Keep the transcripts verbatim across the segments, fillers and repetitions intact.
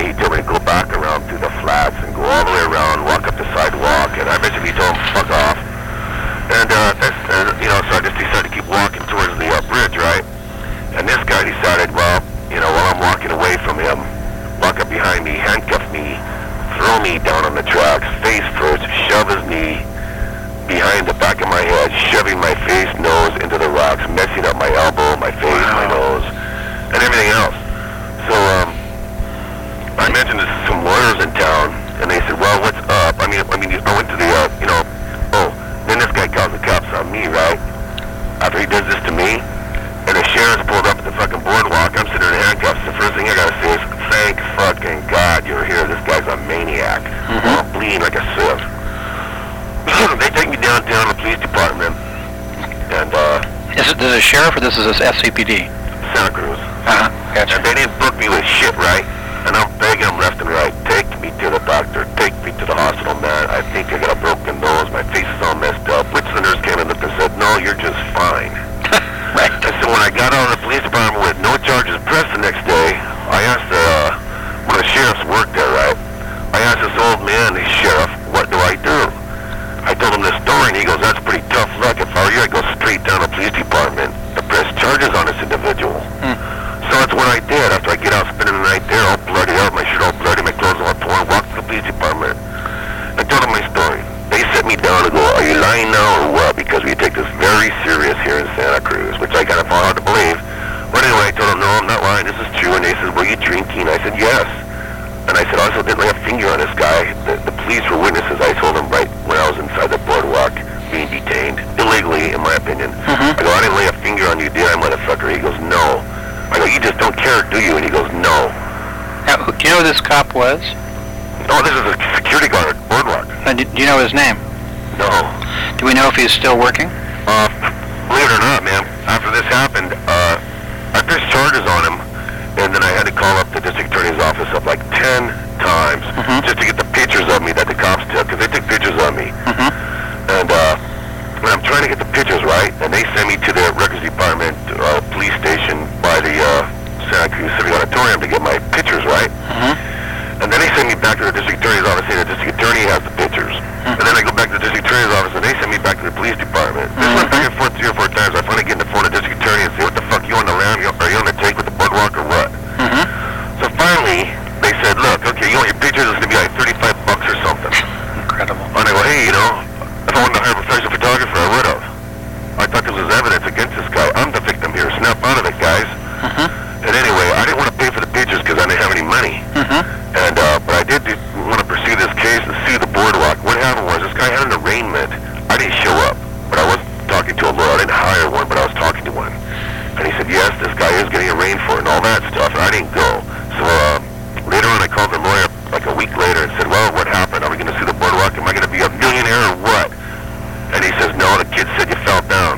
way, he told me to go back around through the flats and go all the way around, walk up the sidewalk, and I basically told him, fuck off. And, uh, that's, uh, you know, so I just decided to keep walking towards the uh, bridge, right? And this guy decided, well, you know, while I'm walking away from him, walk up behind me, handcuff me, throw me down on the tracks, face first, shove his knee behind the back of my head, shoving my face, nose into the rocks, messing up my elbow, my face, wow. my nose, and everything else. So, um, I mentioned this to some lawyers in town, and they said, well, what's up? I mean, I mean, I went to the, uh, you know, oh, then this guy calls the cops on me, right? After he does this to me, and the sheriff's pulled up at the fucking boardwalk, I'm sitting in handcuffs. The first thing I gotta say is, thank fucking God you're here. This guy's a maniac. Mm-hmm. I'm bleeding like a sieve. They take me downtown to the police department, and, uh... Is it the sheriff, or this is S C P D? Santa Cruz. Uh-huh, gotcha. And they didn't book me with shit, right? And I'm begging them left and right, take me to the doctor, take me to the hospital, man. I think I got a broken nose, my face is all messed up. Which the nurse came in and said, no, you're just fine. Right. And so when I got out of the police department with no charges pressed the next day, I asked the, uh, one of the sheriffs worked there, right? I asked this old man, the sheriff, what do I do? I told him this story, and he goes, that's pretty tough luck. If I were you, I'd go straight down to the police department to press charges on this individual. Hmm. So that's what I did. After I get out spending the night there, all bloody out, my shirt all bloody, my clothes all torn, walked to the police department. I told them my story. They set me down and go, are you lying now or what? Because we take this very serious here in Santa Cruz, which I kind of found hard to believe. But anyway, I told them, no, I'm not lying, this is true. And they said, were you drinking? I said, yes. And I said, I also didn't lay a finger on this guy. The, the police were witnesses. I told them right when I was inside the boardwalk being detained, illegally, in my opinion. Mm-hmm. I go, I didn't lay a finger on you, did I, motherfucker? He goes, no. I go, you just don't care, do you? And he goes, no. Now, do you know who this cop was? Oh, this is a security guard at boardwalk. Uh, do, do you know his name? No. Do we know if he's still working? Uh, believe it or not, man, after this happened, uh, I pressed charges on him, and then I had to call up the district attorney's office up like ten times mm-hmm. just to get the pictures of me that the cops took, because they took pictures of me. Mm-hmm. And uh, when I'm trying to get the pictures right, and they send me to the records department, uh, police station by the uh, Santa Cruz Civic Auditorium to get my pictures right. Mm-hmm. And then they send me back to the district attorney's office, saying the district attorney has the pictures. Mm-hmm. And then I go back to the district attorney's office, and they send me back to the police department. Mm-hmm. This went back and forth three or four times. I finally get on the phone to the district attorney and say, what the fuck, you on the lam? Are you on the take with the boardwalk or what? Mm-hmm. So finally, they said, look, okay, you want your pictures, it's going to be like thirty-five bucks or something. Incredible. And I go, hey, you know, if I wanted to hire a professional photographer, I would have. I thought this was evidence against this guy. I'm the victim here. Snap out of it, guys. Mm-hmm. And anyway, I didn't want to pay for the pictures because I didn't have any money. Mm-hmm. And, uh, but I did do, want to pursue this case and sue the boardwalk. What happened was this guy had an arraignment. I didn't show up, but I wasn't talking to a lawyer. I didn't hire one, but I was talking to one. And he said, yes, this guy is getting arraigned for it and all that stuff. And I didn't go. So, uh, later on I called the lawyer like a week later and said, well, what happened? Are we going to sue the boardwalk? Am I going to be a millionaire or what? And he says, no, the kid said you fell down.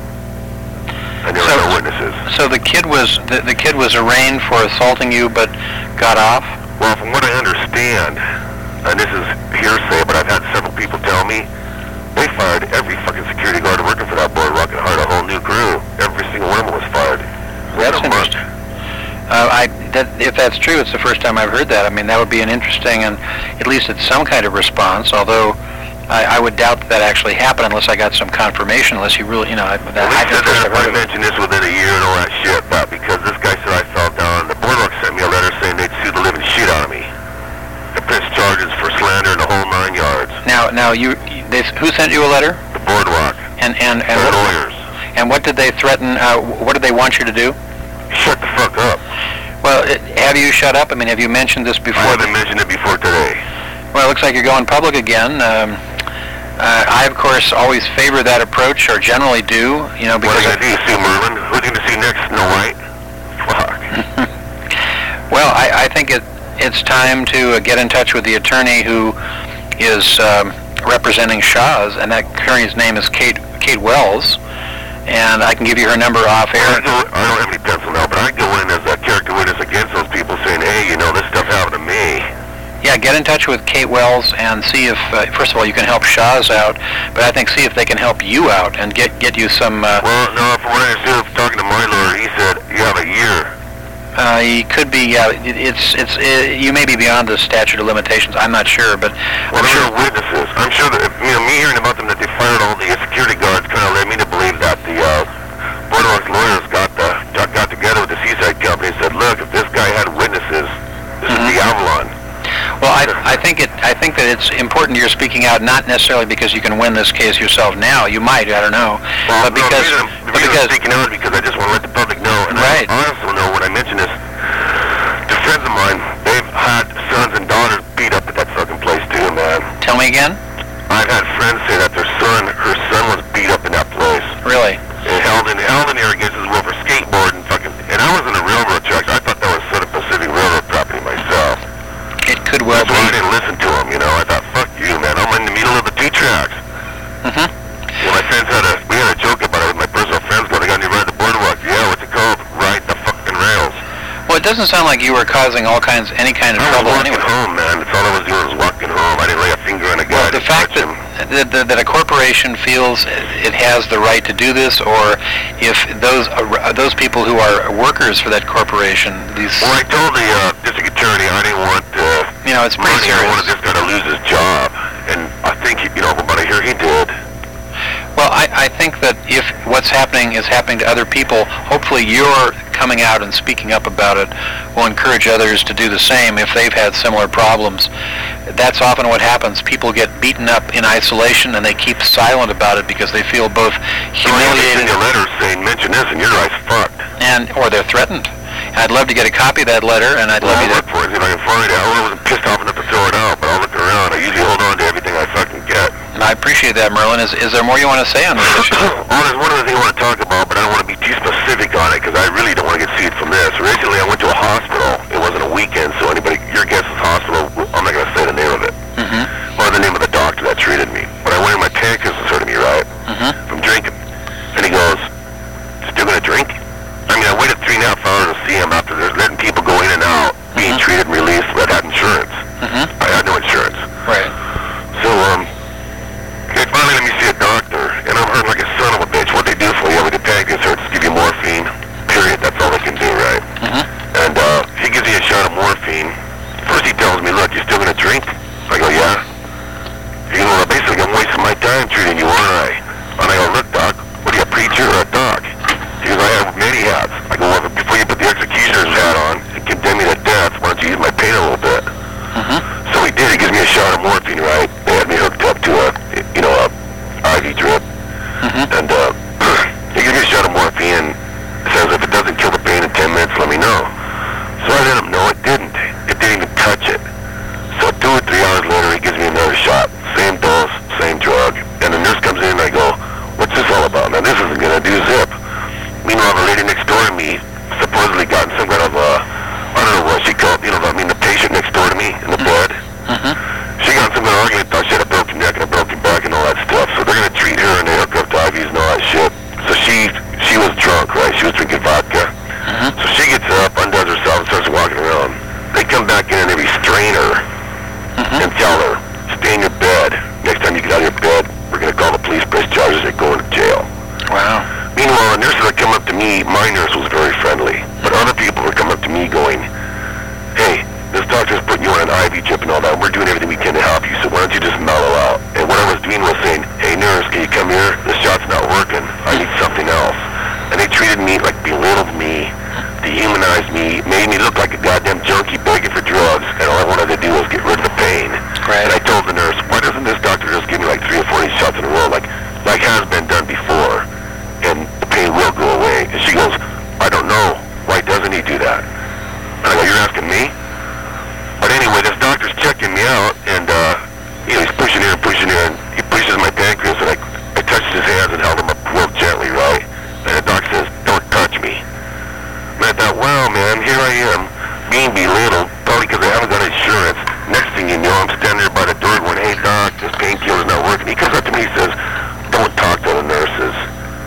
And there so, were no witnesses. So the kid was the, the kid was arraigned for assaulting you, but got off? Well, from what I understand, and this is hearsay, but I've had several people tell me, they fired every fucking security guard working for that boardwalk and hired a whole new crew. Every single one of them was fired. That's interesting. Uh, I, that, if that's true, it's the first time I've heard that. I mean, that would be an interesting, and at least it's some kind of response, although I, I would doubt that, that actually happened unless I got some confirmation, unless you really, you know, I, that, well, I they said that if I it. mentioned this within a year and all that shit, but because this guy said I fell down, the boardwalk sent me a letter saying they'd sue the living shit out of me. They pressed charges for slander and the whole nine yards. Now, now you, they, who sent you a letter? The boardwalk. And, and, and the what, lawyers. And what did they threaten, uh, what did they want you to do? Shut the fuck up. Well, it, have you shut up? I mean, have you mentioned this before? I haven't mentioned it before today. Well, it looks like you're going public again. Um, uh, I, of course, always favor that approach, or generally do, you know, because... What are you going to do, Sue Merlin? Who's going to see next, Snow White? Fuck. Well, I, I think it, it's time to uh, get in touch with the attorney who is um, representing Shaw's, and that attorney's name is Kate Kate Wells, and I can give you her number off air. Well, I, go, I don't have any pencil now, but I go in as a character witness against those people saying, hey, you know, this stuff happened to me. Yeah, get in touch with Kate Wells and see if, uh, first of all, you can help Shaw's out, but I think see if they can help you out and get get you some... Uh, well, no, from what I understood, talking to my lawyer, he said you have a year Uh, he could be. Yeah, it, it's it's. It, you may be beyond the statute of limitations. I'm not sure, but well, I'm there sure. are witnesses. I'm sure that you know me hearing about them that they fired all the security guards kind of led me to believe that the uh, Boardwalk's lawyers got the got together with the Seaside Company and said, look, if this guy had witnesses, this Mm-hmm. is the Avalon. Well, I, I think it. I think that it's important you're speaking out, not necessarily because you can win this case yourself now. You might, I don't know, Well, but because, no, the reason, but the reason because, I'm speaking out is because I just want to let the public know, and Right. I also know when I mention this to friends of mine, they've had sons and daughters beat up at that fucking place too, man. tell me again. I've had friends say that their son, her son was beat up in that place. Really? And held in, held in there against his will for skateboarding, fucking, and I was in the railroad tracks. I thought that was Southern Pacific Railroad property myself. It could well That's why I be. didn't listen to him, you know. I thought, fuck you, man. I'm in the middle of the two tracks. Mm-hmm. Well, my friends had a, we had a joke about it with my personal friends going, I got to ride the boardwalk. Yeah, what's it called? Ride the fucking rails. Well, it doesn't sound like you were causing all kinds, any kind of I was trouble walking anyway. home, man. That's all I was doing was walking home. I didn't lay a finger on a guy. Well, I the didn't fact touch that, him. that, that, that a corporation feels it has the right to do this, or if those uh, those people who are workers for that corporation, these, Well, I told the uh, district attorney I didn't want uh, you know, it's pretty money. I wanted serious. this guy to lose his job. And I think, he, you know, from what I hear, he did. Well, I, I think that if what's happening is happening to other people, hopefully you're coming out and speaking up about it will encourage others to do the same if they've had similar problems. That's often what happens. People get beaten up in isolation and they keep silent about it because they feel both humiliated Send you a letter saying, mention this, and your guy's fucked. and or they're threatened. And I'd love to get a copy of that letter, and I'd Well, love I'll you look to... for it, see if I can find it. I wasn't pissed off enough to throw it out, but I'll look around. I usually hold on to everything I fucking get. I appreciate that, Merlin. Is, is there more you want to say on this issue? Well, there's one other thing I want to talk about, but I don't want to be too specific on it because I really don't want to get sued from this. Originally, I went to a hospital. It wasn't a weekend, so anybody, your guess is hospital. I'm not going to say the name of it. Mm-hmm. Or the name of the doctor that treated me. But I went in, my pancreas was hurting me, right? Mm-hmm. From drinking. And he goes, still going to drink? I mean, I waited three and a half hours to see him after they're letting people go in and out, being Mhm. treated and released, but I had insurance. Mm-hmm. I had no insurance. Right. So, um, they finally let me see a doctor, and I'm hurting like a son of a bitch. What they do for you with the pancreas hurts, give you morphine, period. That's all they can do, right? Mm-hmm. And, uh, he gives me a shot of morphine. First he tells me, look, you still gonna drink? I go, yeah. He goes, well, basically I'm wasting my time treating you, aren't I? And I go, look, doc, what are you, a preacher or a doc? He goes, I have many hats. I go, well, before you put the executioner's hat on and condemn me to death, why don't you use my pain a little bit? Mm-hmm. So he did. He gives me a shot of morphine, right? They had me hooked up to a, you know, a I V drip. Mm-hmm. And, uh, he gives me a shot of morphine and says, if it doesn't kill the pain in ten minutes, let me know. So I let him know it didn't. It didn't even touch it. So two or three hours later, he gives me another shot. Same dose, same drug. And the nurse comes in and I go, what's this all about? Now, this isn't going to do zip. Meanwhile, the lady next door to me supposedly got some kind of, uh, I don't know what she called, you know, I mean, the patient next door to me in the bed. Mm-hmm. She got some kind of argument, thought she had a broken neck and a broken back and all that stuff. So they're going to treat her and they hook her up to I Vs and all that shit. So she, she was drunk, right? She was drinking vodka. Mm-hmm. So she gets up, undoes herself, and starts walking around. They come back in and they restrain her Mm-hmm. and tell her, stay in your bed. Next time you get out of your bed, we're going to call the police, press charges, and go into jail. Wow. Meanwhile, the nurses that come up to me, my nurse was very friendly, but other people were coming up to me going, hey, this doctor's putting you on an I V drip and all that. We're doing everything we can to help you, so why don't you just mellow out? And what I was doing was saying, hey, nurse, can you come here? The shot's not working. I need something else. And they treated me like belittled me, dehumanized me, made me look like a goddamn junkie begging for drugs, and all I wanted to do was get rid of the pain. Right. And I told the nurse, why doesn't this doctor just give me like three or four of these shots in a row, like, like has been done before, and the pain will go away? And she goes, I don't know. Why doesn't he do that? And I go, you're asking me? But anyway, this doctor's checking me out, and, uh, you know, he's pushing here and pushing here, and he pushes my pancreas, and I, I touched his hands and held him up real gently, right? And the doctor says, don't touch me. And I thought, wow, man, here I am, being belittled, probably because I haven't got insurance. Next thing you know, I'm standing there by the door going, hey, doc, this painkiller's not working. He comes up to me and says, don't talk to the nurses.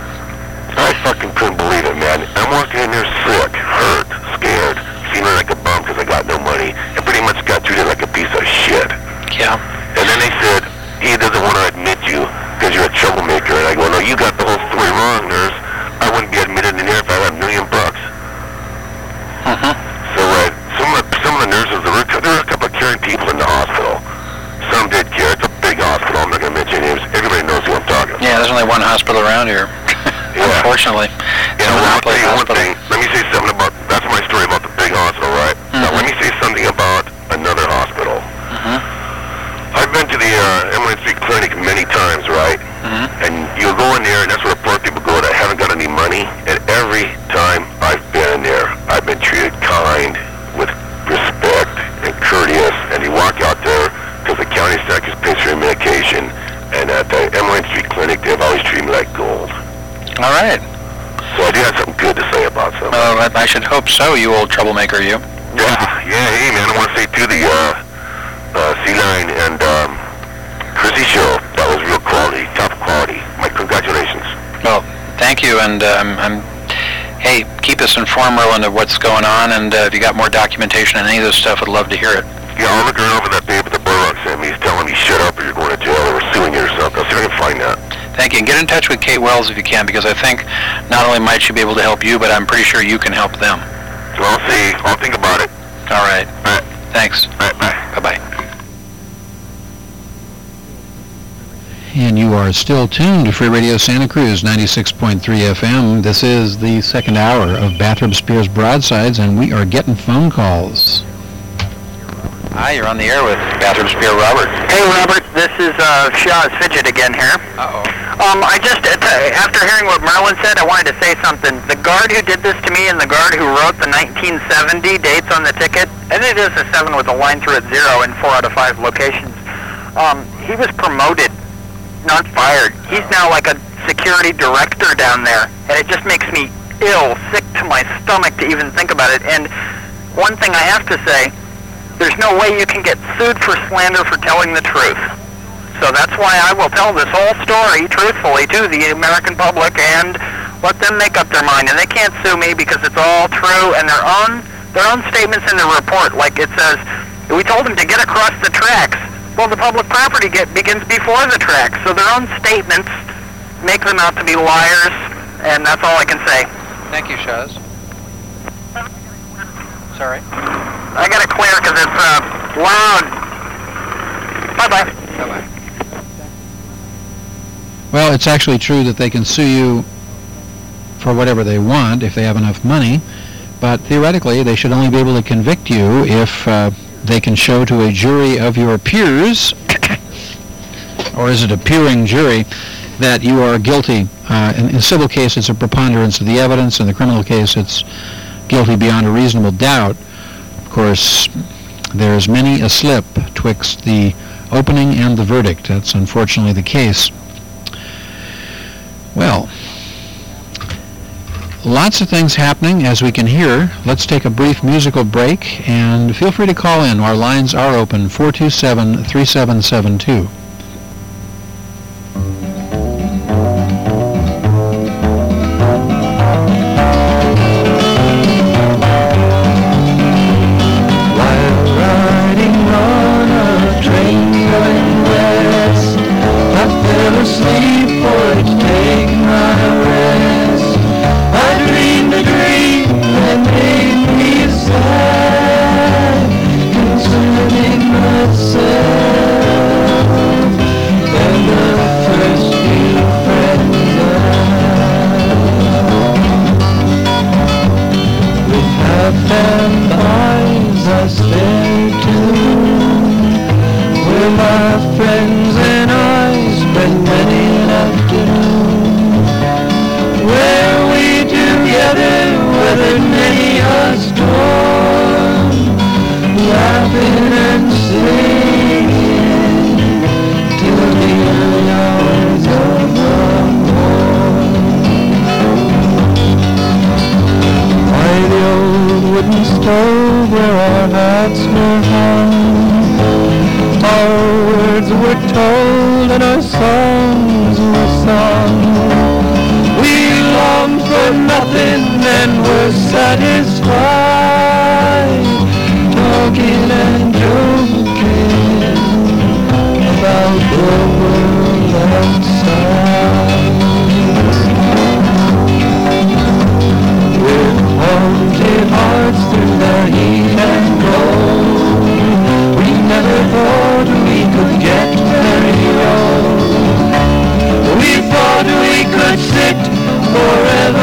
I fucking couldn't believe it, man. I'm walking in there sick, hurt, scared, feeling like a bum because I got no money, and pretty much got treated like a piece of shit. Yeah. And then they said, he doesn't want to admit you because you're a troublemaker. And I go, no, you got the whole story wrong, nurse. I wouldn't be admitted in here if I had a million bucks. Mm-hmm. unfortunately. Yeah, well, I'll tell you one thing. Let me say something about, that's my story about the big hospital, right? Mm-hmm. Now, let me say something about another hospital. Mm-hmm. I've been to the uh, Emily Street Clinic many times, right? Mm-hmm. And you go in there, and that's where the poor people go that haven't got any money. And every time I've been in there, I've been treated kind, with respect and courteous. And you walk out there because the county staff is paying for your medication. And at the Emily Street Clinic, they've always treated me like gold. All right. So I do have something good to say about something. Well, I should hope so, you old troublemaker, you. Yeah, yeah, hey, man, I want to say, too, the uh, uh, C-Line and um, Chrissy show, that was real quality, top quality. My congratulations. Well, thank you, and um, I'm, hey, keep us informed, Merlin, of what's going on, and uh, if you got more documentation on any of this stuff, I'd love to hear it. Yeah, I'll look around over that paper that Burlock sent me. He's telling me, shut up or you're going to jail or we're suing you or something. I'll see if I can find that. Thank you, and get in touch with Kate Wells if you can, because I think not only might she be able to help you, but I'm pretty sure you can help them. So I'll see. I'll think about it. All right. All right. Thanks. All right, bye. Bye-bye. And you are still tuned to Free Radio Santa Cruz, ninety-six point three F M. This is the second hour of Bathroom Spears Broadsides, and we are getting phone calls. Hi, you're on the air with Bathroom Spear Robert. Hey, Robert, this is uh, Shaw's Fidget again here. Uh-oh. Um, I just, uh, after hearing what Merlin said, I wanted to say something. The guard who did this to me and the guard who wrote the nineteen seventy dates on the ticket, and it is a seven with a line through it, zero in four out of five locations, um, he was promoted, not fired. He's now like a security director down there, and it just makes me ill, sick to my stomach to even think about it. And one thing I have to say, there's no way you can get sued for slander for telling the truth. So that's why I will tell this whole story truthfully to the American public and let them make up their mind. And they can't sue me because it's all true, and their own their own statements in the report, like it says, we told them to get across the tracks. Well, the public property get, begins before the tracks, so their own statements make them out to be liars, and that's all I can say. Thank you, Shaz. Sorry. I got to clear because it's uh, loud. Bye-bye. Bye-bye. Well, it's actually true that they can sue you for whatever they want if they have enough money, but theoretically they should only be able to convict you if uh, they can show to a jury of your peers, or is it a peering jury, that you are guilty. Uh, in, in a civil case, it's a preponderance of the evidence. In the criminal case, it's guilty beyond a reasonable doubt. Of course, there's many a slip twixt the opening and the verdict. That's unfortunately the case. Well, lots of things happening, as we can hear. Let's take a brief musical break, and feel free to call in. Our lines are open, four two seven, three seven seven two. Forever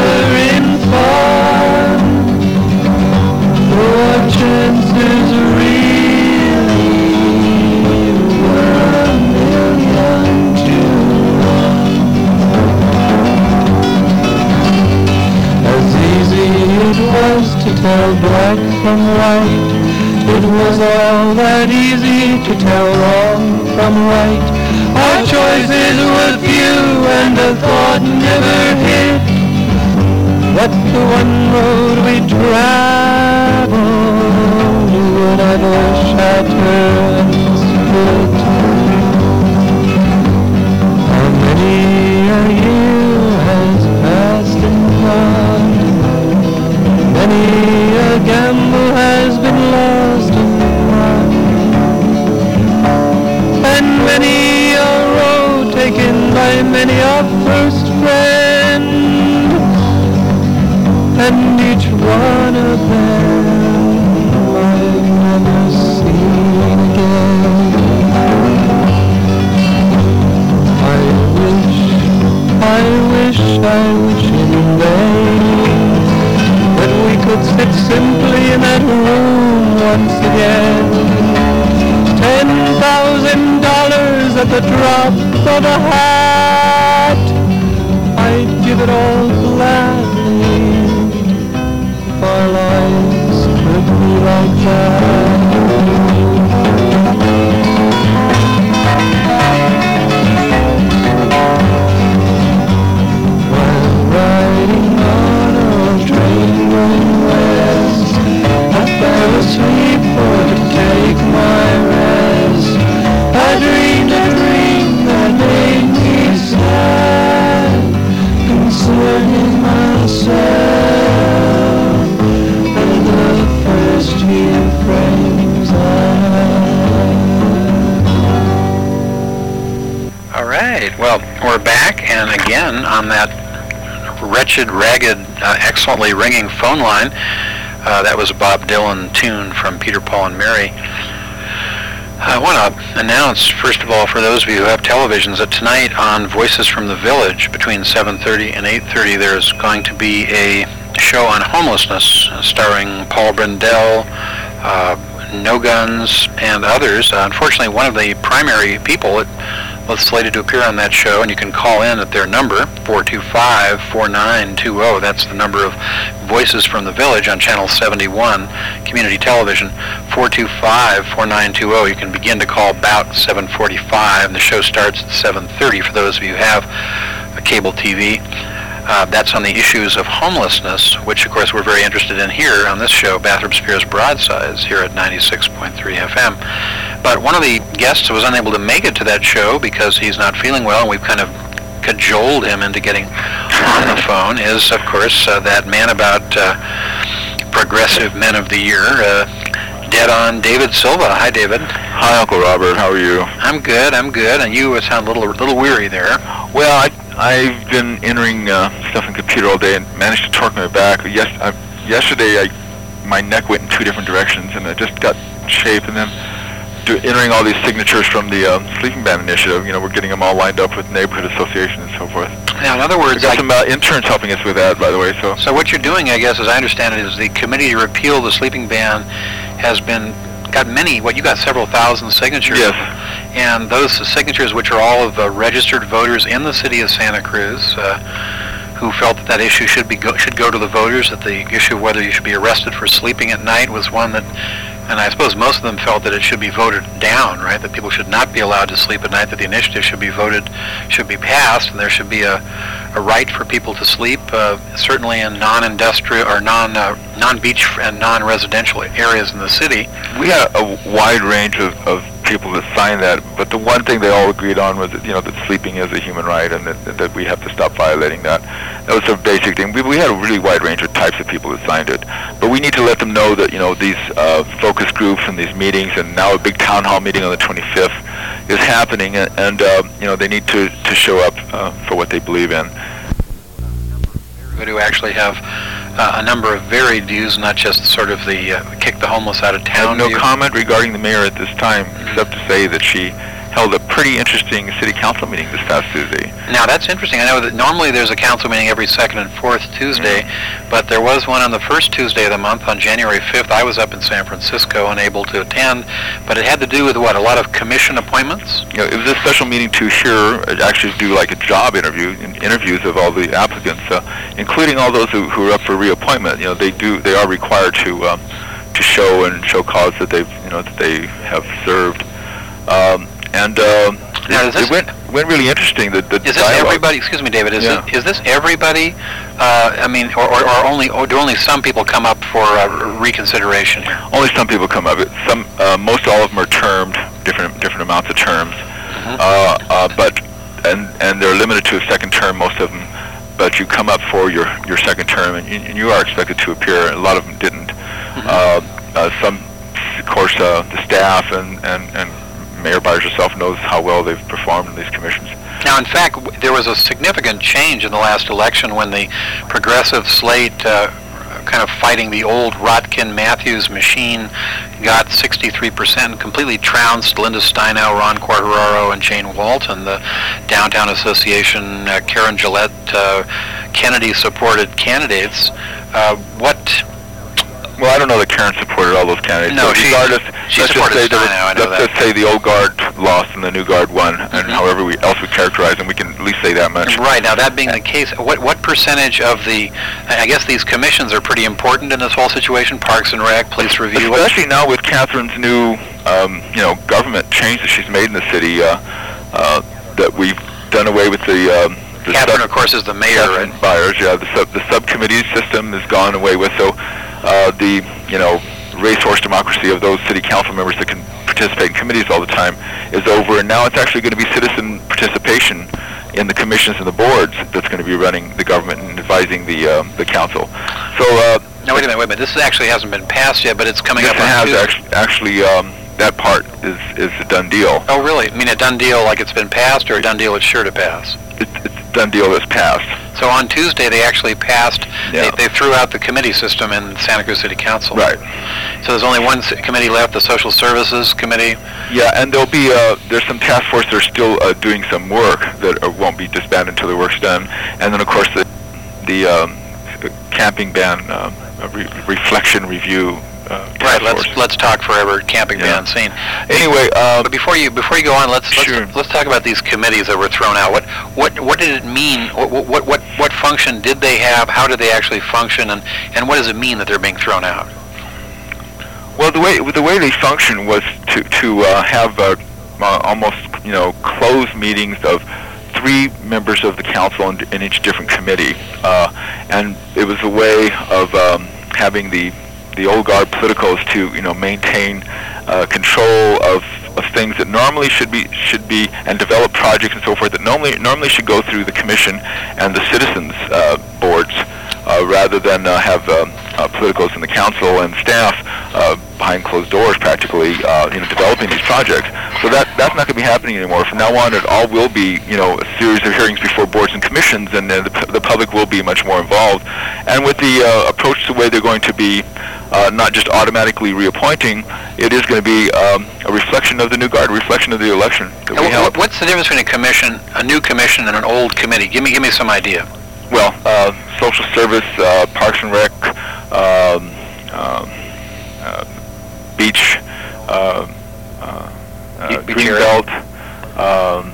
black from white. It was all that easy to tell wrong from right. Our choices were few and the thought never hit that the one road we traveled would ever shatter and split. How many a year has passed and gone, many a gamble has been lost and won, and many a road taken by many a first friend, and each one of them I've never seen again. I wish, I wish, I wish in vain that we could sit simply in that room once again. Ten thousand dollars at the drop of a hat, I'd give it all gladly if our lives could be like that. While riding on a train going west, I fell asleep for to take my rest. I dreamed a dream that made me sad concerning myself and the first few frames I had. All right. Well, we're back, and again on that wretched, ragged, uh, excellently ringing phone line. Uh, that was a Bob Dylan tune from Peter, Paul, and Mary. I want to announce, first of all, for those of you who have televisions, that tonight on Voices from the Village, between seven thirty and eight thirty, there's going to be a show on homelessness, uh, starring Paul Brindell, uh, No Guns, and others. Uh, unfortunately, one of the primary people that was slated to appear on that show, and you can call in at their number, four two five, four nine two zero. That's the number of Voices from the Village on Channel seventy-one, Community Television, four two five, four nine two zero. You can begin to call about seven forty-five, and the show starts at seven thirty for those of you who have a cable T V. Uh, that's on the issues of homelessness, which of course we're very interested in here on this show, Bathurst Spears Broadsides, here at ninety-six point three F M. But one of the guests was unable to make it to that show because he's not feeling well, and we've kind of cajoled him into getting on the phone, is of course uh, that man about uh, Progressive Men of the Year, uh, dead on David Silva. Hi, David. Hi, Uncle Robert. How are you? I'm good, I'm good, and you sound a little, little weary there. Well, I, I've been entering uh, stuff in computer all day and managed to torque my back. Yes, I, yesterday, I, my neck went in two different directions, and I just got shaped, and then do, entering all these signatures from the um, Sleeping Band Initiative. You know, we're getting them all lined up with neighborhood association and so forth. Now, in other words, we got like, some uh, interns helping us with that, by the way. So, so what you're doing, I guess, as I understand it, is the committee to repeal the sleeping ban has been got many. What, you got several thousand signatures? Yes. And those signatures, which are all of uh, registered voters in the city of Santa Cruz, uh, who felt that that issue should be go, should go to the voters. That the issue of whether you should be arrested for sleeping at night was one that. And I suppose most of them felt that it should be voted down, right? That people should not be allowed to sleep at night, that the initiative should be voted, should be passed, and there should be a, a right for people to sleep, uh, certainly in non-industrial or non, uh, non-beach and non-residential areas in the city. we had a wide range of, of people that signed that, but the one thing they all agreed on was that, you know, that sleeping is a human right and that, that we have to stop violating that. That was a basic thing. We, we had a really wide range of types of people that signed it, but we need to let them know that, you know, these uh, focus groups and these meetings, and now a big town hall meeting on the twenty-fifth is happening, and, and uh, you know, they need to, to show up uh, for what they believe in. But who actually have uh, a number of varied views, not just sort of the uh, kick the homeless out of I have town no view. comment regarding the mayor at this time, except to say that she held a pretty interesting city council meeting this past Tuesday. Now that's interesting. I know that normally there's a council meeting every second and fourth Tuesday, mm-hmm. but there was one on the first Tuesday of the month on January fifth. I was up in San Francisco, unable to attend, but it had to do with what? A lot of commission appointments? You know, it was a special meeting to hear, actually do like a job interview, interviews of all the applicants, uh, including all those who, who are up for reappointment. You know, they do, they are required to um, to show and show cause that they've, you know, that they have served. Um, and uh, now, it, it went went really interesting. The, the is this dialogue. everybody? Excuse me, David. Is yeah. it, is this everybody? Uh, I mean, or, or, or only or do only some people come up for uh, reconsideration here? Only some people come up. Some, uh, most all of them are termed, different different amounts of terms, mm-hmm. uh, uh, but and and they're limited to a second term. Most of them, but you come up for your your second term, and you, and you are expected to appear. A lot of them didn't. Mm-hmm. uh, uh, some, of course, uh, the staff and and and. Mayor Byers herself knows how well they've performed in these commissions. Now, in fact, w- there was a significant change in the last election when the progressive slate, uh, kind of fighting the old Rotkin-Matthews machine, got sixty-three percent and completely trounced Linda Steinow, Ron Quartararo, and Jane Walton, the Downtown Association, uh, Karen Gillette, uh, Kennedy-supported candidates. Uh, what... Well, I don't know that Karen supported all those candidates. No, so she, regardless, she let's supported just say Steinow, I know let's that. just say the old guard lost and the new guard won, mm-hmm. and however we else we characterize them, we can at least say that much. Right. Now, that being the case, what what percentage of the, I guess these commissions are pretty important in this whole situation, Parks and Rec, Police Review. Especially now with Catherine's new, um, you know, government change that she's made in the city, uh, uh, that we've done away with the... Um, the Catherine, sub- of course, is the mayor, right? Byers, yeah. The, sub- the subcommittee system has gone away with, so uh, the, you know, racehorse democracy of those city council members that can participate in committees all the time is over, and now it's actually going to be citizen participation in the commissions and the boards that's going to be running the government and advising the um, the council. So uh, now wait a minute, wait a minute. This actually hasn't been passed yet, but it's coming this up on has Tuesday. actually, actually um, that part is is a done deal. Oh, really? I mean, a done deal like it's been passed, or a done deal it's sure to pass? It's, it's a done deal that's passed. So on Tuesday they actually passed. Yeah. They, they threw out the committee system in Santa Cruz City Council. Right. So there's only one committee left, the Social Services Committee. Yeah, and there'll be uh, there's some task force that are still uh, doing some work that uh, won't be disbanded until the work's done, and then of course the the um, camping ban uh, re- reflection review. Uh, right. Let's force. let's talk forever camping Yeah. ban scene. Anyway, uh, But before you before you go on, let's let's, Sure. let's talk about these committees that were thrown out. What what what did it mean? What what what what function did they have? How did they actually function? And and what does it mean that they're being thrown out? well, the way the way they function was to to uh, have uh, uh, almost you know closed meetings of three members of the council in, in each different committee, uh, and it was a way of um, having the the old guard politicos to you know maintain uh, control of, of things that normally should be should be and develop projects and so forth that normally normally should go through the commission and the citizens uh, boards uh, rather than uh, have um, uh, politicos in the council and staff uh, behind closed doors practically uh, you know developing these projects. So that that's not going to be happening anymore. From now on, it all will be you know a series of hearings before boards and commissions, and uh, the, the public will be much more involved. And with the uh, approach to the way they're going to be uh, not just automatically reappointing, it is going to be um, a reflection of the new guard, a reflection of the election that we What- held. What's the difference between a commission, a new commission, and an old committee? Give me give me some idea. Well, uh, social service, uh, Parks and Rec, um, um, uh, beach, uh, uh, uh, Beach green area. belt, um,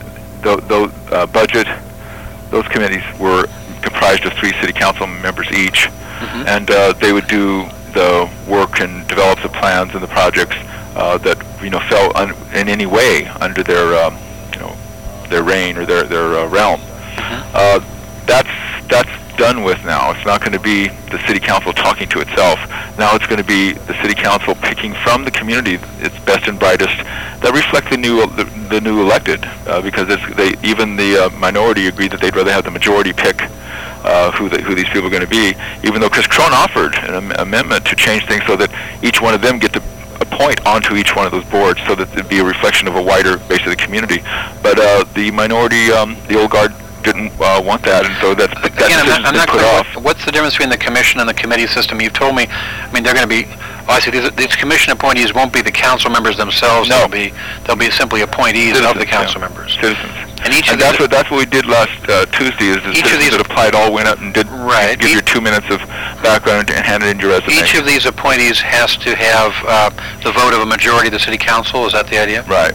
th- those uh, budget. Those committees were comprised of three city council members each, Mhm. and uh, they would do the work and develop the plans and the projects uh, that you know fell un- in any way under their um, you know their reign or their their uh, realm. Uh, that's that's done with now. It's not going to be the city council talking to itself. Now it's going to be the city council picking from the community its best and brightest that reflect the new the, the new elected. Uh, because it's, they even the uh, minority agreed that they'd rather have the majority pick uh, who the, who these people are going to be. Even though Chris Crone offered an am- amendment to change things so that each one of them get to appoint onto each one of those boards, so that it'd be a reflection of a wider base of the community. But uh, the minority, um, the old guard, didn't uh, want that, and so that's that Again, I'm not, decision's I'm been not put clear. off. What, what's the difference between the commission and the committee system? You've told me, I mean, they're going to be Oh, I see. These, these commission appointees won't be the council members themselves. No. They'll be they'll be simply appointees Citizens, of the council yeah. members. Citizens. And each And of that's these, what that's what we did last uh, Tuesday. Is the Each of citizens these- that applied all went out and did Right. give Each- your two minutes of background and handed in your resume. each of these appointees has to have uh, the vote of a majority of the city council. Is that the idea? Right.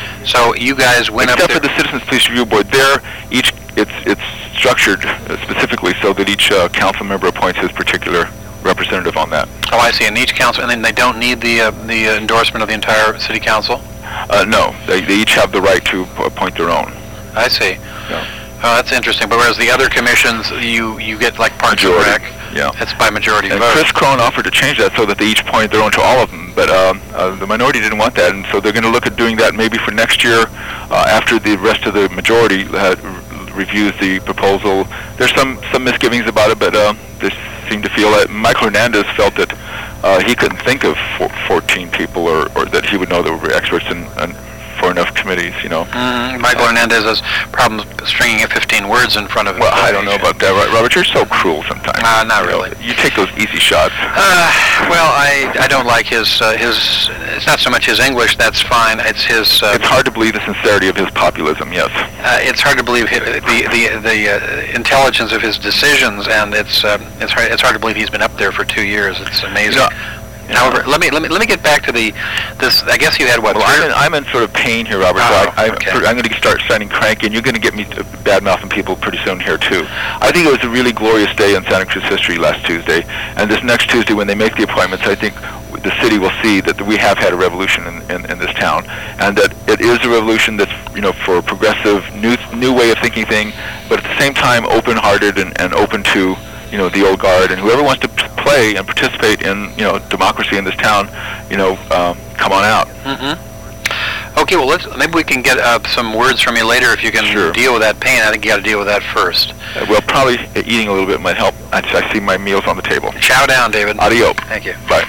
So you guys went Except up for there. the Citizens Police Review Board, there each it's it's structured uh, specifically so that each uh, council member appoints his particular representative on that. Oh, I see. And each council, and then they don't need the uh, the endorsement of the entire city council. Uh, no, they, they each have the right to p- appoint their own. I see. Yeah. Oh, that's interesting. But whereas the other commissions, you you get like Parks and Majority. Rec. Yeah. It's by majority And vote. Chris Crone offered to change that so that they each appointed their own to all of them, but um, uh, the minority didn't want that, and so they're going to look at doing that maybe for next year uh, after the rest of the majority uh, r- reviews the proposal. There's some, some misgivings about it, but uh, they seem to feel that Michael Hernandez felt that uh, he couldn't think of four, fourteen people or, or that he would know that were experts in, in for enough committees, you know. Mm, Michael Hernandez has problems stringing fifteen words in front of. Well, I don't know about that, right, Robert? You're so cruel sometimes. Uh, not You know, really. You take those easy shots. Uh, well, I I don't like his uh, his. It's not so much his English. That's fine. It's his. Uh, It's hard to believe the sincerity of his populism, yes. uh, it's hard to believe hi- the the the uh, intelligence of his decisions, and it's um, it's hard it's hard to believe he's been up there for two years. It's amazing. You know, However, let me let me let me get back to the this. I guess you had what? Well, three- I'm in, I'm in sort of pain here, Robert. Oh, so I, I, okay. I'm going to start sounding cranky, and you're going to get me to bad-mouthing people pretty soon here, too. I think it was a really glorious day in Santa Cruz history last Tuesday, and this next Tuesday when they make the appointments, I think the city will see that we have had a revolution in, in, in this town, and that it is a revolution that's, you know, for a progressive, new new way of thinking thing, but at the same time open-hearted and, and open to, you know, the old guard, and whoever wants to p- play and participate in, you know, democracy in this town, you know, um, come on out. Mm-hmm. Okay, well, let's maybe we can get uh, some words from you later if you can Sure. deal with that pain. I think you got to deal with that first. Uh, well, probably eating a little bit might help. I, I see my meals on the table. Chow down, David. Adios. Thank you. Bye.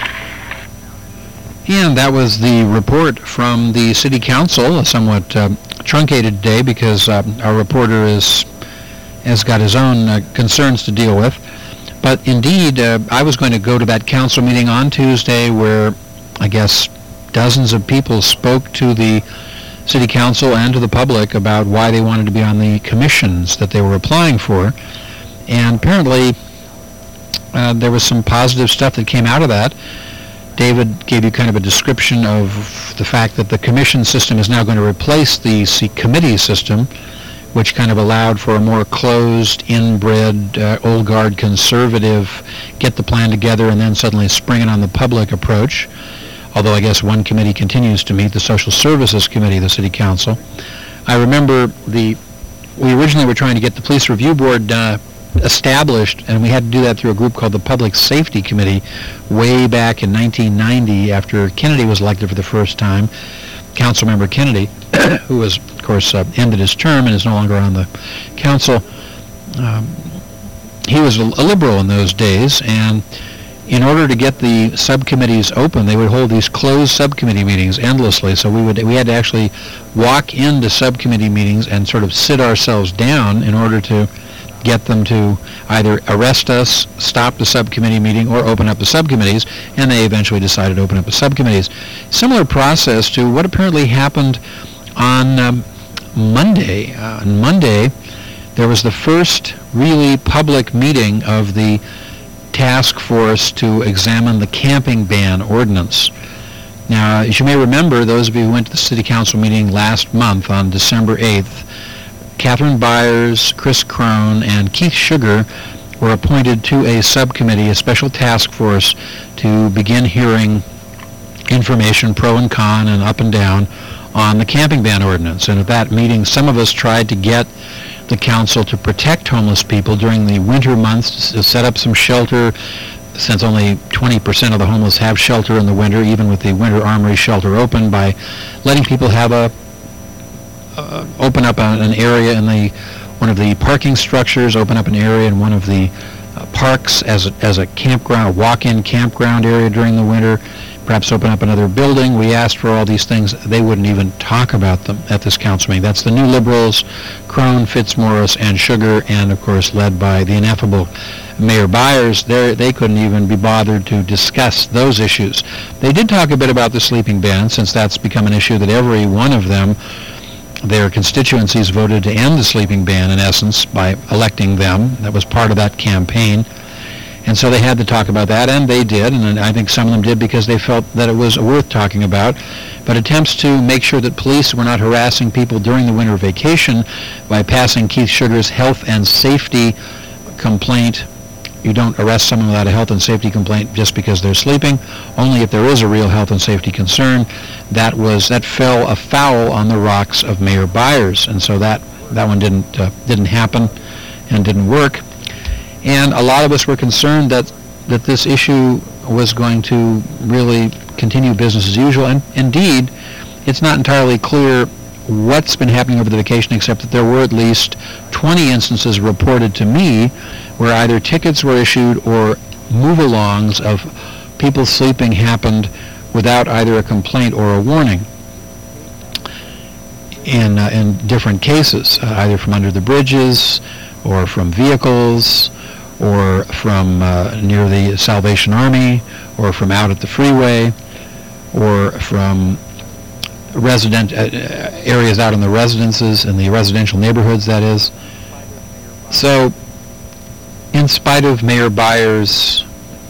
And that was the report from the City Council, a somewhat uh, truncated day because uh, our reporter is has got his own uh, concerns to deal with. But indeed, uh, I was going to go to that council meeting on Tuesday where I guess dozens of people spoke to the City Council and to the public about why they wanted to be on the commissions that they were applying for. And apparently uh, there was some positive stuff that came out of that. David gave you kind of a description of the fact that the commission system is now going to replace the C- committee system, which kind of allowed for a more closed, inbred, uh, old guard conservative, get the plan together and then suddenly spring it on the public approach. Although I guess one committee continues to meet, the Social Services Committee of the City Council. I remember the we originally were trying to get the Police Review Board uh, established, and we had to do that through a group called the Public Safety Committee way back in nineteen ninety after Kennedy was elected for the first time. Councilmember Kennedy, who was, of course, uh, ended his term and is no longer on the council, um, he was a, a liberal in those days, and in order to get the subcommittees open, they would hold these closed subcommittee meetings endlessly. So we would we had to actually walk into subcommittee meetings and sort of sit ourselves down in order to get them to either arrest us, stop the subcommittee meeting, or open up the subcommittees, and they eventually decided to open up the subcommittees. Similar process to what apparently happened on um, Monday. Uh, on Monday, there was the first really public meeting of the task force to examine the camping ban ordinance. Now, as you may remember, those of you who went to the City Council meeting last month on December eighth, Catherine Byers, Chris Crone, and Keith Sugar were appointed to a subcommittee, a special task force, to begin hearing information pro and con and up and down on the camping ban ordinance. And at that meeting, some of us tried to get the council to protect homeless people during the winter months, to set up some shelter, since only twenty percent of the homeless have shelter in the winter, even with the Winter Armory shelter open, by letting people have a uh, open up a, an area in the one of the parking structures, open up an area in one of the uh, parks as a, as a campground, a walk-in campground area during the winter, perhaps open up another building. We asked for all these things. They wouldn't even talk about them at this council meeting. That's the New Liberals, Crone, Fitzmaurice, and Sugar, and of course led by the ineffable Mayor Byers. They're, they couldn't even be bothered to discuss those issues. They did talk a bit about the sleeping ban, since that's become an issue that every one of them, their constituencies voted to end the sleeping ban, in essence, by electing them. That was part of that campaign. And so they had to talk about that, and they did, and I think some of them did because they felt that it was worth talking about. But attempts to make sure that police were not harassing people during the winter vacation by passing Keith Sugar's health and safety complaint. You don't arrest someone without a health and safety complaint just because they're sleeping, only if there is a real health and safety concern. That was that fell afoul on the rocks of Mayor Byers, and so that that one didn't uh, didn't happen and didn't work. And a lot of us were concerned that that this issue was going to really continue business as usual. And indeed, it's not entirely clear what's been happening over the vacation, except that there were at least twenty instances reported to me where either tickets were issued or move-alongs of people sleeping happened without either a complaint or a warning in, uh, in different cases, uh, either from under the bridges or from vehicles or from uh, near the Salvation Army or from out at the freeway or from resident uh, areas out in the residences, in the residential neighborhoods, that is. So, in spite of Mayor Byers'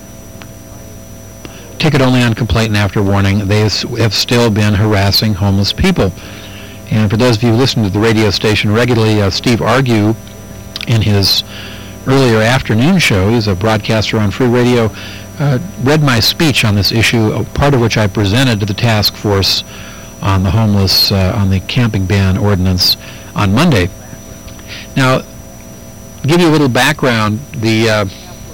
ticket only on complaint and after warning, they have still been harassing homeless people. And for those of you who listen to the radio station regularly, uh, Steve Argue, in his earlier afternoon show, he's a broadcaster on Free Radio, uh, read my speech on this issue, part of which I presented to the task force on the homeless, uh, on the camping ban ordinance on Monday. Now, to give you a little background, the uh,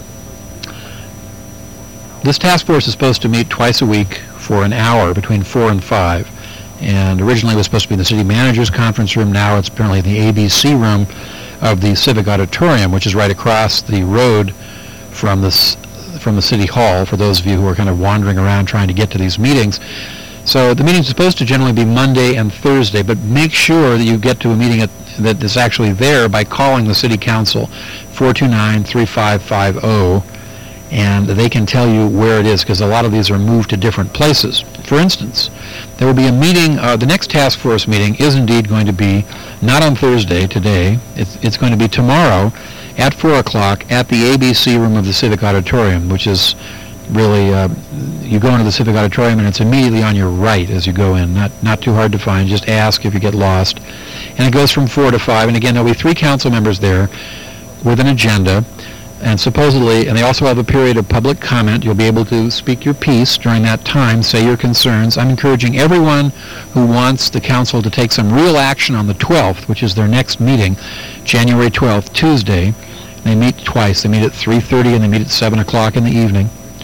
this task force is supposed to meet twice a week for an hour between four and five, and originally it was supposed to be in the city manager's conference room. Now it's apparently in the A B C room of the Civic Auditorium, which is right across the road from this from the City Hall, for those of you who are kind of wandering around trying to get to these meetings. So the meeting's supposed to generally be Monday and Thursday, but make sure that you get to a meeting at, that is actually there by calling the City Council, four two nine, three five five zero, and they can tell you where it is, because a lot of these are moved to different places. For instance, there will be a meeting, uh, the next task force meeting is indeed going to be not on Thursday, today, it's, it's going to be tomorrow at four o'clock at the A B C room of the Civic Auditorium, which is really, uh, you go into the Civic Auditorium and it's immediately on your right as you go in. Not not too hard to find. Just ask if you get lost. And it goes from four to five. And again, there'll be three council members there with an agenda. And supposedly, and they also have a period of public comment. You'll be able to speak your piece during that time, say your concerns. I'm encouraging everyone who wants the council to take some real action on the twelfth, which is their next meeting, January twelfth, Tuesday. They meet twice. They meet at three thirty and they meet at seven o'clock in the evening,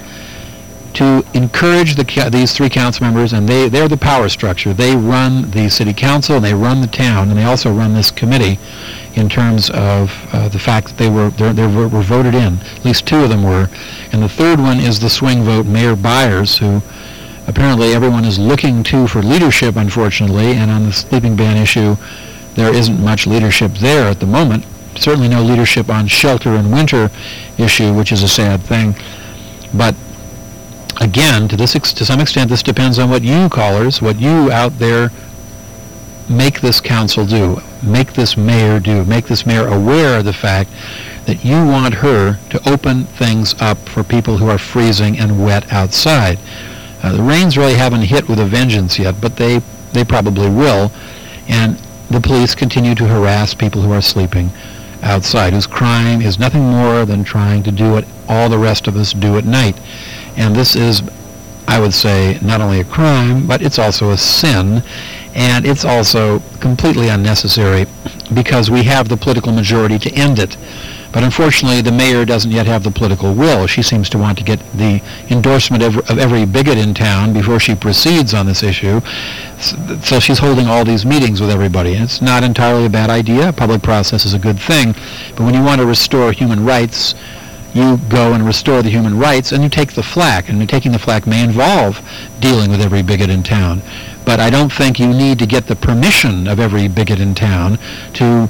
to encourage the, these three council members, and they, they're the power structure. They run the city council, and they run the town, and they also run this committee in terms of uh, the fact that they were they they were, were voted in. At least two of them were. And the third one is the swing vote, Mayor Byers, who apparently everyone is looking to for leadership, unfortunately, and on the sleeping ban issue, there isn't much leadership there at the moment. Certainly no leadership on shelter and winter issue, which is a sad thing. But again, to this ex- to some extent, this depends on what you callers, what you out there make this council do, make this mayor do, make this mayor aware of the fact that you want her to open things up for people who are freezing and wet outside. Uh, the rains really haven't hit with a vengeance yet, but they, they probably will. And the police continue to harass people who are sleeping outside, whose crime is nothing more than trying to do what all the rest of us do at night. And this is, I would say, not only a crime, but it's also a sin, and it's also completely unnecessary because we have the political majority to end it. But unfortunately, the mayor doesn't yet have the political will. She seems to want to get the endorsement of, of every bigot in town before she proceeds on this issue. So she's holding all these meetings with everybody. And it's not entirely a bad idea. A public process is a good thing. But when you want to restore human rights you go and restore the human rights, and you take the flak. And taking the flak may involve dealing with every bigot in town. But I don't think you need to get the permission of every bigot in town to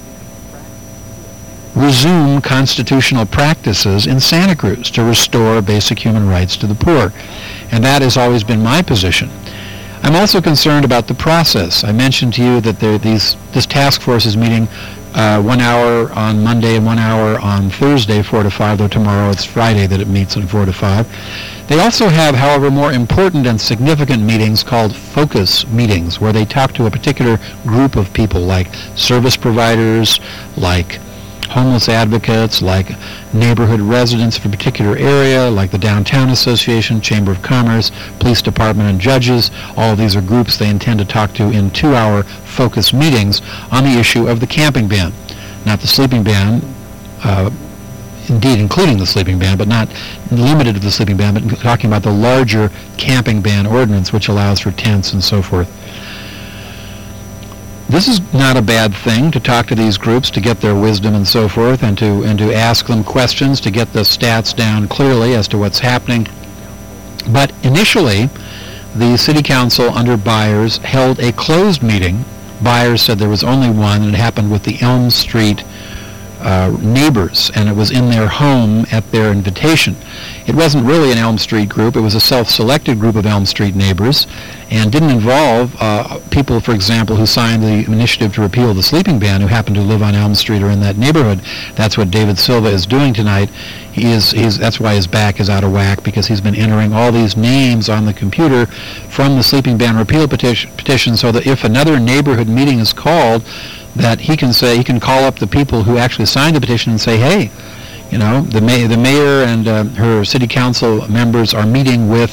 resume constitutional practices in Santa Cruz to restore basic human rights to the poor. And that has always been my position. I'm also concerned about the process. I mentioned to you that there, these, this task force is meeting uh, one hour on Monday and one hour on Thursday, four to five, though tomorrow it's Friday that it meets at four to five. They also have, however, more important and significant meetings called focus meetings, where they talk to a particular group of people, like service providers, like homeless advocates, like neighborhood residents of a particular area, like the Downtown Association, Chamber of Commerce, Police Department, and judges. All of these are groups they intend to talk to in two-hour focus meetings on the issue of the camping ban. Not the sleeping ban, uh, indeed including the sleeping ban, but not limited to the sleeping ban, but talking about the larger camping ban ordinance, which allows for tents and so forth. This is not a bad thing, to talk to these groups, to get their wisdom and so forth, and to and to ask them questions, to get the stats down clearly as to what's happening. But initially, the City Council under Byers held a closed meeting. Byers said there was only one, and it happened with the Elm Street uh, neighbors, and it was in their home at their invitation. It wasn't really an Elm Street group. It was a self-selected group of Elm Street neighbors, and didn't involve uh, people, for example, who signed the initiative to repeal the sleeping ban who happen to live on Elm Street or in that neighborhood. That's what David Silva is doing tonight. He is, he's, that's why his back is out of whack, because he's been entering all these names on the computer from the sleeping ban repeal petition, petition so that if another neighborhood meeting is called, that he can say, he can call up the people who actually signed the petition and say, hey, you know, the, may, the mayor and uh, her city council members are meeting with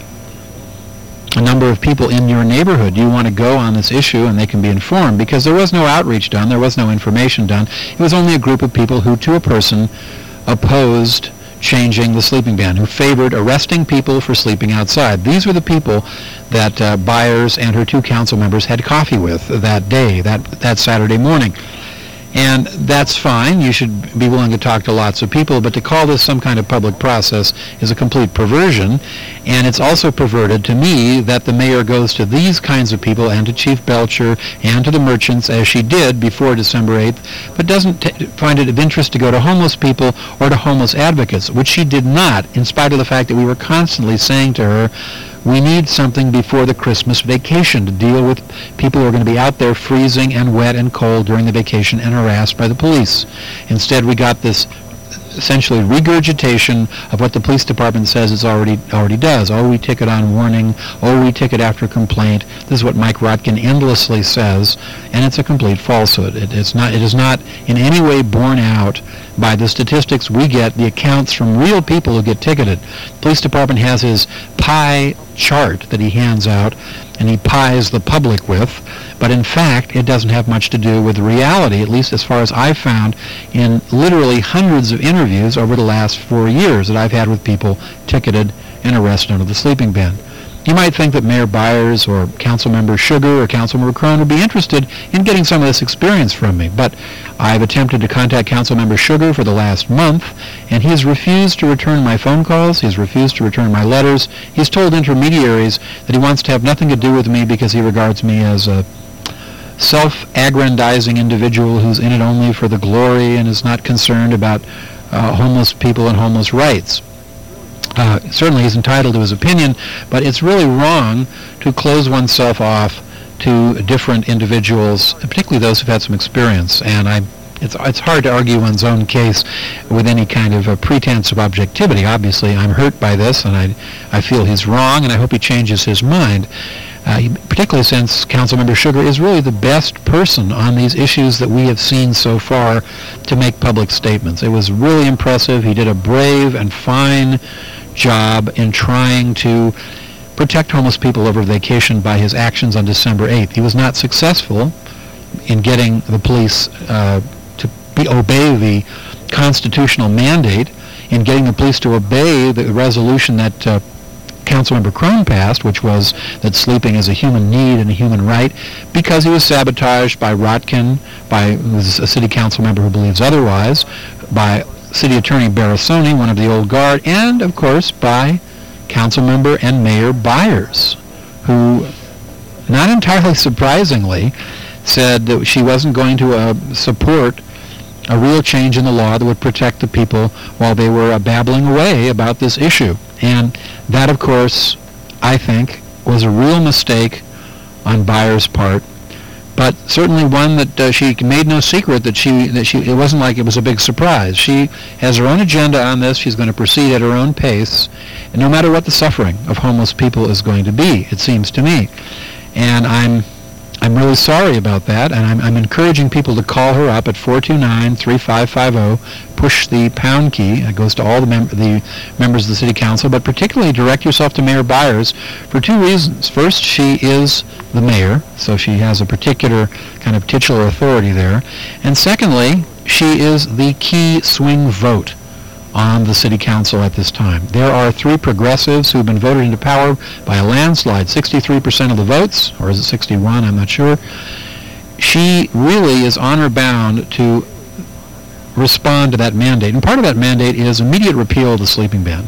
a number of people in your neighborhood. You want to go on this issue, and they can be informed, because there was no outreach done, there was no information done. It was only a group of people who, to a person, opposed changing the sleeping ban, who favored arresting people for sleeping outside. These were the people that uh, Byers and her two council members had coffee with that day, that, that Saturday morning. And that's fine. You should be willing to talk to lots of people, but to call this some kind of public process is a complete perversion. And it's also perverted to me that the mayor goes to these kinds of people and to Chief Belcher and to the merchants, as she did before December eighth, but doesn't t- find it of interest to go to homeless people or to homeless advocates, which she did not, in spite of the fact that we were constantly saying to her, we need something before the Christmas vacation to deal with people who are going to be out there freezing and wet and cold during the vacation and harassed by the police. Instead, we got this essentially regurgitation of what the police department says it already already does. Oh, we ticket on warning. Oh, we ticket after complaint. This is what Mike Rotkin endlessly says, and it's a complete falsehood. It, it's not. It is not in any way borne out by the statistics we get, the accounts from real people who get ticketed. The police department has his pie chart that he hands out, and he pies the public with, but in fact it doesn't have much to do with reality, at least as far as I've found in literally hundreds of interviews over the last four years that I've had with people ticketed and arrested under the sleeping ban. You might think that Mayor Byers or Councilmember Sugar or Councilmember Crone would be interested in getting some of this experience from me, but I've attempted to contact Councilmember Sugar for the last month, and he has refused to return my phone calls. He's refused to return my letters. He's told intermediaries that he wants to have nothing to do with me because he regards me as a self-aggrandizing individual who's in it only for the glory and is not concerned about uh, homeless people and homeless rights. Uh, certainly he's entitled to his opinion, but it's really wrong to close oneself off to different individuals, particularly those who've had some experience. And I, it's it's hard to argue one's own case with any kind of a pretense of objectivity. Obviously, I'm hurt by this, and I I feel he's wrong, and I hope he changes his mind. Uh, he, particularly since Councilmember Sugar is really the best person on these issues that we have seen so far to make public statements. It was really impressive. He did a brave and fine job in trying to protect homeless people over vacation by his actions on December eighth. He was not successful in getting the police uh, to be, obey the constitutional mandate, in getting the police to obey the resolution that uh, Councilmember Crone passed, which was that sleeping is a human need and a human right, because he was sabotaged by Rotkin, by who's a city council member who believes otherwise, by City Attorney Barasoni, one of the old guard, and, of course, by Councilmember and Mayor Byers, who, not entirely surprisingly, said that she wasn't going to uh, support a real change in the law that would protect the people while they were uh, babbling away about this issue. And that, of course, I think, was a real mistake on Byers' part, but certainly one that uh, she made no secret that she that she it wasn't like it was a big surprise. She has her own agenda on this. She's going to proceed at her own pace, and no matter what the suffering of homeless people is going to be, it seems to me. And I'm I'm really sorry about that, and I'm, I'm encouraging people to call her up at four two nine, three five five zero, push the pound key. It goes to all the, mem- the members of the City Council, but particularly direct yourself to Mayor Byers for two reasons. First, she is the mayor, so she has a particular kind of titular authority there. And secondly, she is the key swing vote on the City Council at this time. There are three progressives who have been voted into power by a landslide, sixty-three percent of the votes, or is it sixty-one? I'm not sure. She really is honor bound to respond to that mandate, and part of that mandate is immediate repeal of the sleeping ban.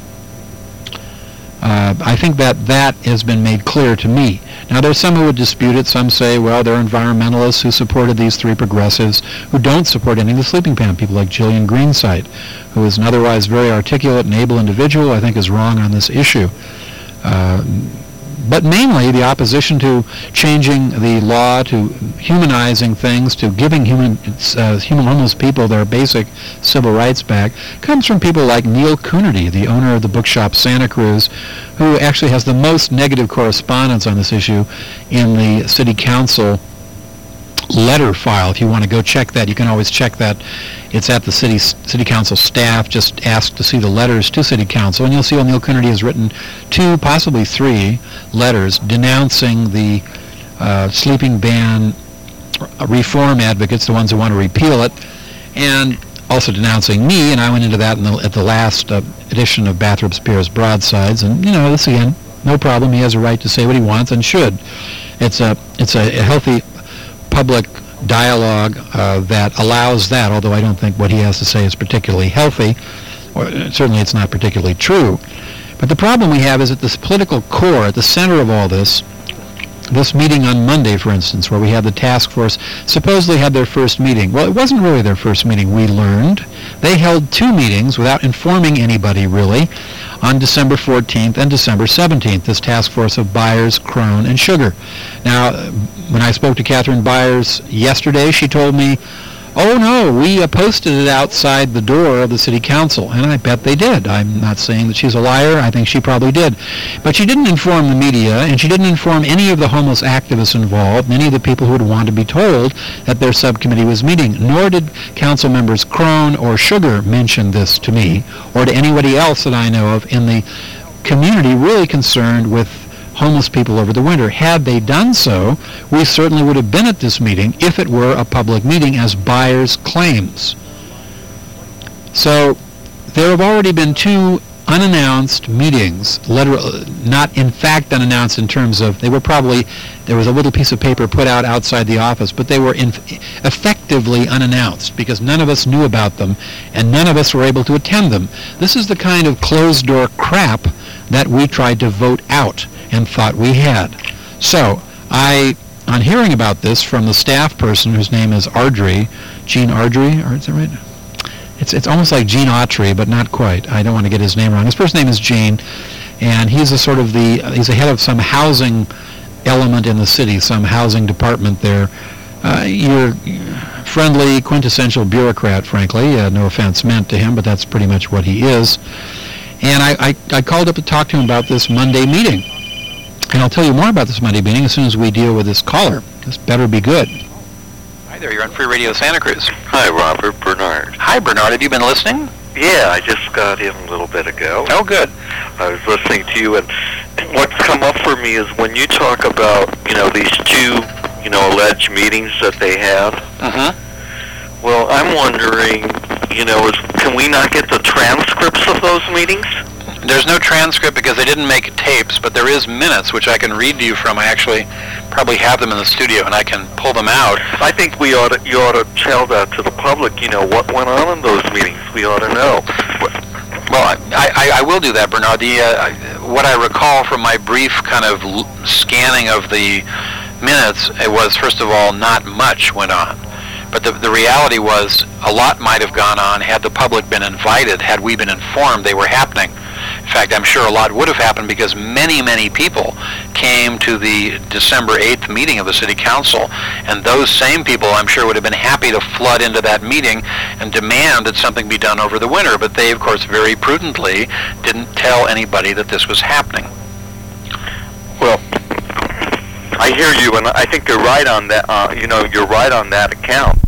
Uh, I think that that has been made clear to me. Now, there's some who would dispute it. Some say, well, there are environmentalists who supported these three progressives who don't support any of the sleeping ban. People like Jillian Greenside, who is an otherwise very articulate and able individual, I think is wrong on this issue. Uh, but mainly the opposition to changing the law, to humanizing things, to giving human, uh, human homeless people their basic civil rights back, comes from people like Neil Coonerty, the owner of the bookshop Santa Cruz, who actually has the most negative correspondence on this issue in the City Council letter file. If you want to go check that, you can always check that. It's at the city city council staff. Just ask to see the letters to City Council, and you'll see Neil Coonerty has written two, possibly three, letters denouncing the uh, sleeping ban reform advocates, the ones who want to repeal it, and also denouncing me. And I went into that in the, at the last uh, edition of Bathrop Spears Broadsides. And you know, this again, no problem. He has a right to say what he wants and should. It's a it's a, a healthy public dialogue uh, that allows that, although I don't think what he has to say is particularly healthy, or certainly it's not particularly true. But the problem we have is at this political core, at the center of all this, this meeting on Monday, for instance, where we had the task force supposedly had their first meeting. Well, it wasn't really their first meeting, we learned. They held two meetings without informing anybody, really, on December fourteenth and December seventeenth, this task force of Byers, Crone, and Sugar. Now, when I spoke to Catherine Byers yesterday, she told me, oh no, we uh, posted it outside the door of the City Council, and I bet they did. I'm not saying that she's a liar. I think she probably did. But she didn't inform the media, and she didn't inform any of the homeless activists involved, any of the people who would want to be told that their subcommittee was meeting, nor did council members Crone or Sugar mention this to me, or to anybody else that I know of in the community really concerned with homeless people over the winter. Had they done so, we certainly would have been at this meeting if it were a public meeting, as Byers claims. So there have already been two unannounced meetings, literally, not in fact unannounced in terms of, they were probably, there was a little piece of paper put out outside the office, but they were in, effectively unannounced because none of us knew about them and none of us were able to attend them. This is the kind of closed-door crap that we tried to vote out and thought we had. So I, on hearing about this from the staff person whose name is Ardrey, Gene Ardrey, or is that right? It's it's almost like Gene Autry, but not quite. I don't want to get his name wrong. His first name is Gene, and he's a sort of the, he's a head of some housing element in the city, some housing department there. Uh, your friendly, quintessential bureaucrat, frankly. Uh, no offense meant to him, but that's pretty much what he is. And I, I, I called up to talk to him about this Monday meeting. And I'll tell you more about this Monday meeting as soon as we deal with this caller. This better be good. Hi there, you're on Free Radio Santa Cruz. Hi, Robert. Bernard. Hi, Bernard. Have you been listening? Yeah, I just got in a little bit ago. Oh, good. I was listening to you, and what's come up for me is when you talk about, you know, these two, you know, alleged meetings that they have. Uh-huh. Well, I'm wondering, you know, is, can we not get the transcripts of those meetings? There's no transcript because they didn't make tapes, but there is minutes which I can read to you from. I actually probably have them in the studio, and I can pull them out. I think we ought to, you ought to tell that to the public, you know, what went on in those meetings. We ought to know. Well, I, I, I will do that, Bernard. The, uh, what I recall from my brief kind of l- scanning of the minutes, it was, first of all, not much went on. But the, the reality was a lot might have gone on had the public been invited, had we been informed they were happening. In fact, I'm sure a lot would have happened because many, many people came to the December eighth meeting of the City Council, and those same people, I'm sure, would have been happy to flood into that meeting and demand that something be done over the winter, but they, of course, very prudently didn't tell anybody that this was happening. Well, I hear you, and I think you're right on that. Uh, you know, you're right on that account.